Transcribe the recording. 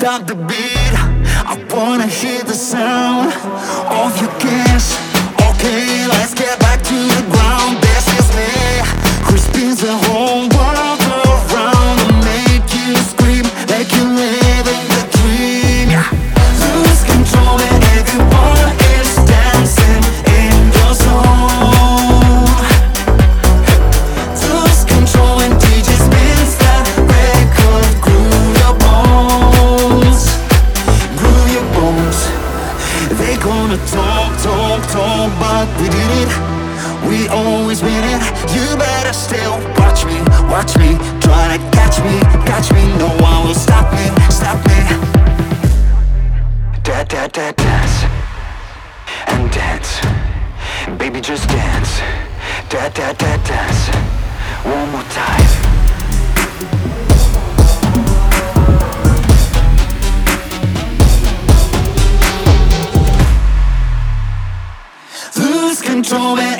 stop the beat. I wanna hear the sound of your gas. Okay, let's get back to the ground. This is me, who spins the whole world around and make you scream, make you live in the dream. Yeah. Lose control and everyone is dancing in your zone. Lose control when DJ spins that record. Groove your bones, groove your bones. They gonna talk, talk, talk, but we did it. We always win it. You better still watch me, try to catch me, catch me. No one will stop me, stop me. Dance and dance, baby, just dance. Dance, one more time. Lose control and